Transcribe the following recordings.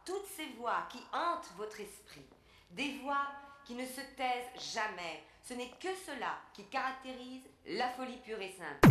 toutes ces voix qui hantent votre esprit, des voix qui ne se taisent jamais, ce n'est que cela qui caractérise la folie pure et simple.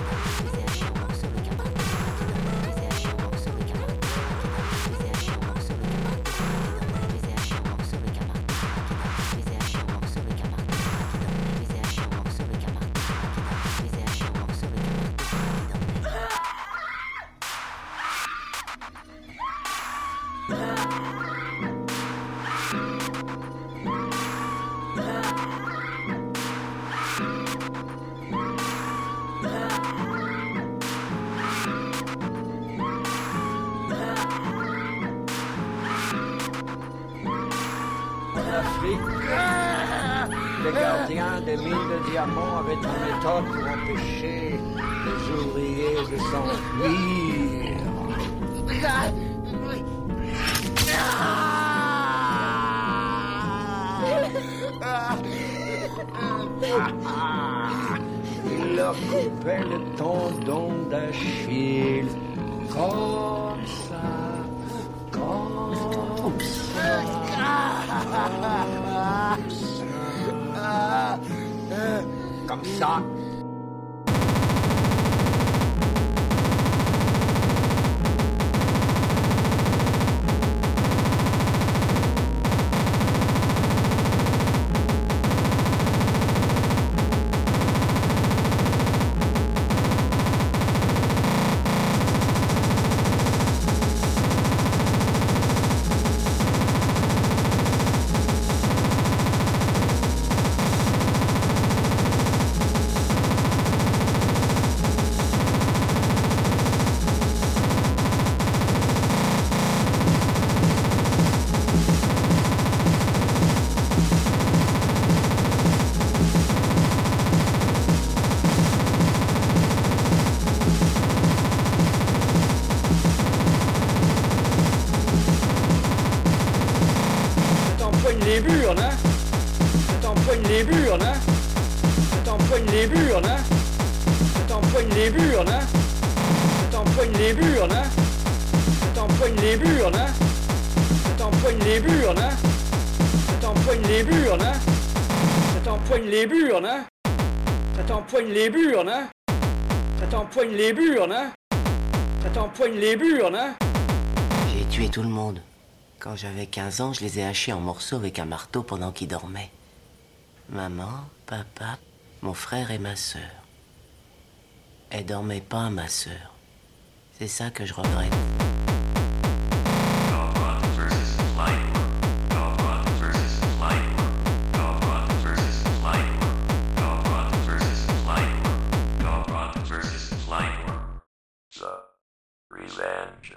les ai hachés en morceaux avec un marteau pendant qu'ils dormaient, les ai hachés en morceaux avec un marteau pendant qu'ils dormaient, les ai hachés en morceaux avec un marteau pendant qu'ils dormaient, les ai hachés en morceaux avec un marteau pendant qu'ils dormaient, les ai hachés en morceaux avec un marteau pendant qu'ils dormaient, les ai hachés en morceaux avec un marteau pendant qu'ils dormaient, les ai hachés en morceaux avec un marteau pendant qu'ils dormaient. Les gardiens des mines de diamants avaient une méthode pour empêcher les ouvriers de s'enfuir. Ils leur coupaient le tendon d'Achille. Comme ça. Comme ça. Les burnes, hein. Ça t'empoigne les burnes, hein. Ça t'empoigne les burnes, hein. Ça t'empoigne les burnes, hein. Ça t'empoigne les burnes, hein. Ça t'empoigne les burnes, hein. Ça t'empoigne les burnes, hein. Ça t'empoigne les burnes, hein. Ça t'empoigne les burnes, hein. Ça t'empoigne les burnes, hein. Ça t'empoigne les burnes, hein. Ça t'empoigne les burnes, hein. J'ai tué tout le monde. Quand j'avais 15 ans, je les ai hachés en morceaux avec un marteau pendant qu'ils dormaient. Maman, papa, mon frère et ma sœur. Elle dormait pas, ma sœur. C'est ça que je regrette. Revenge.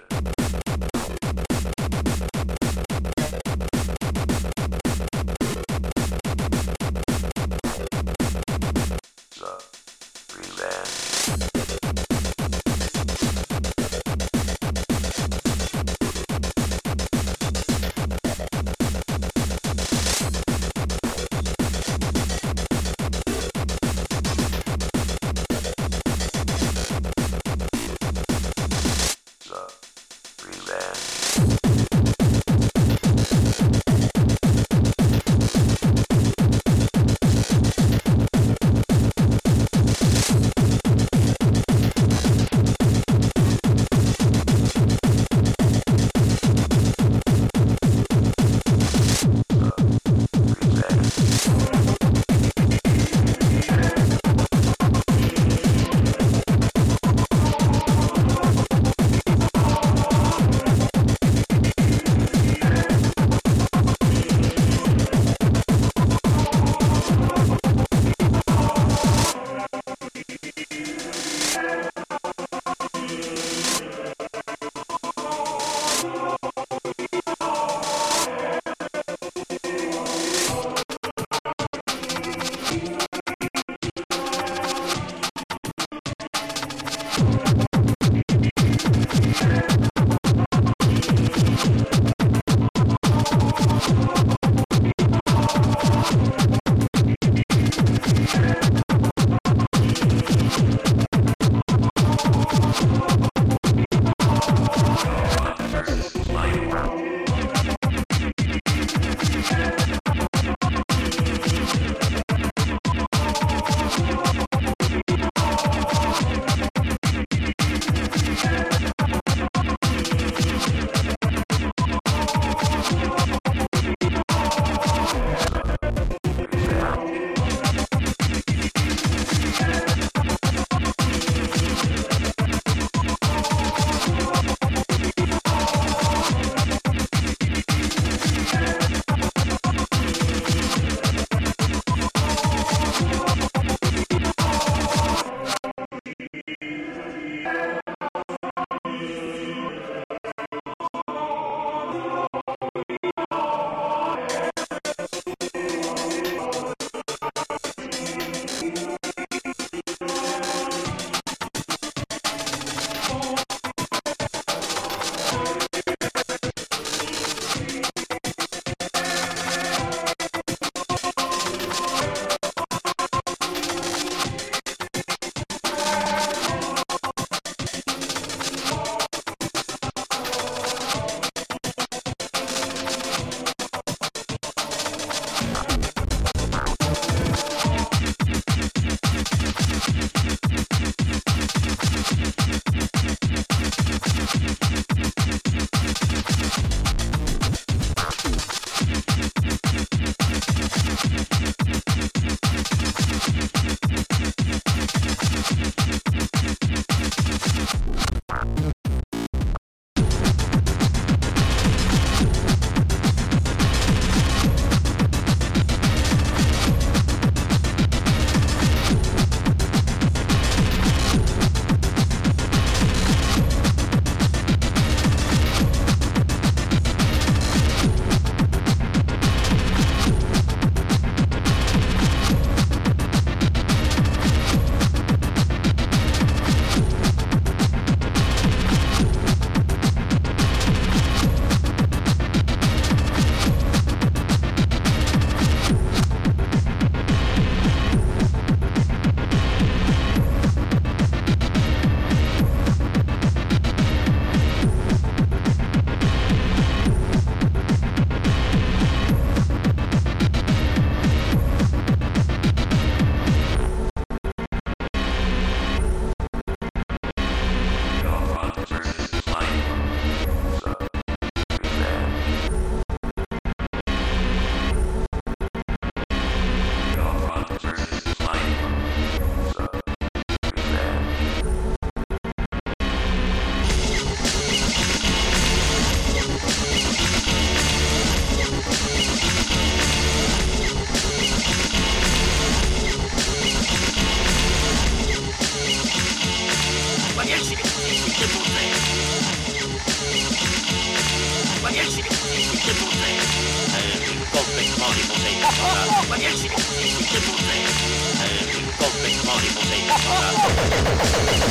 prends des conseils de Sandra.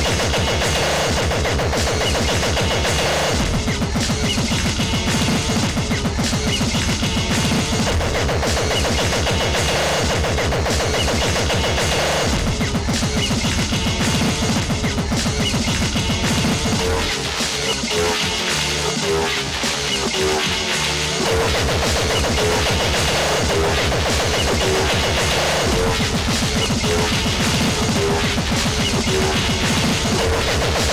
We'll be right back.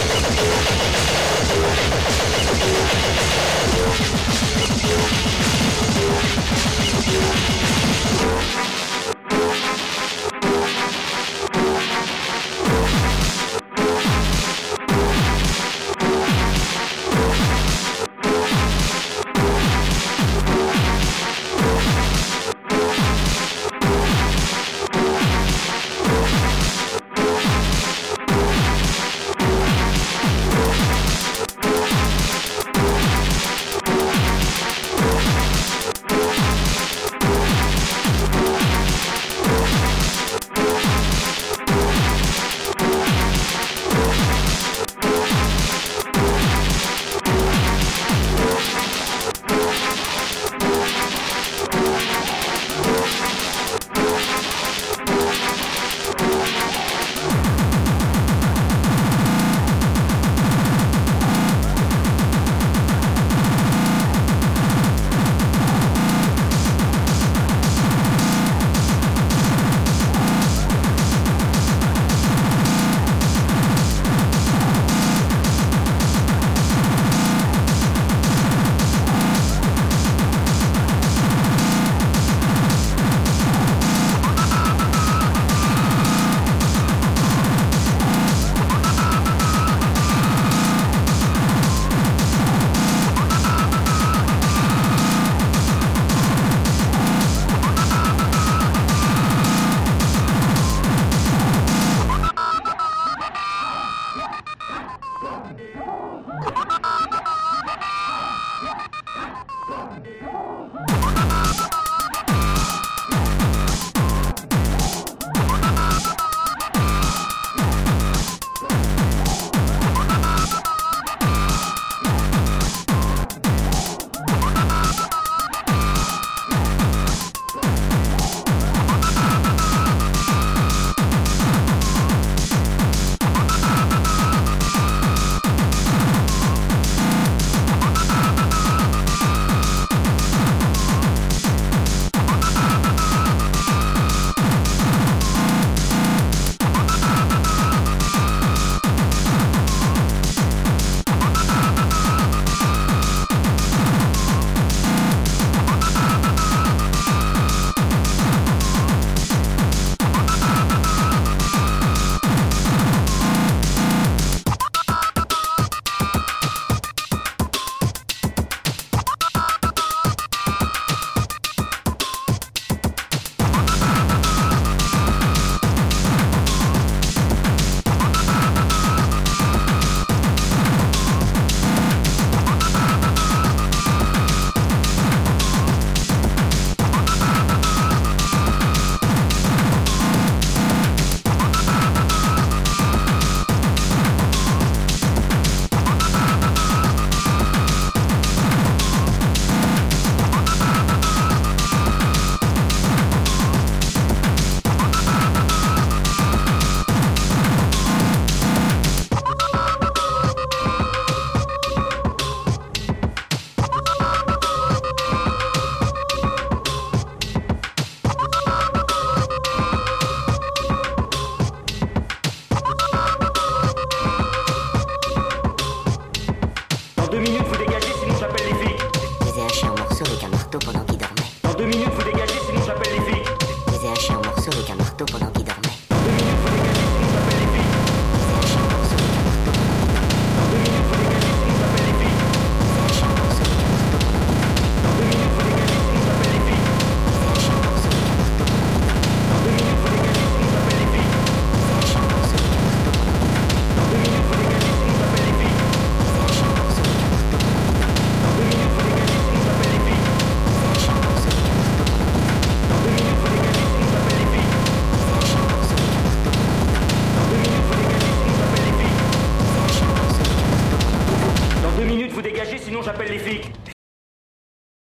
j'appelle les flics.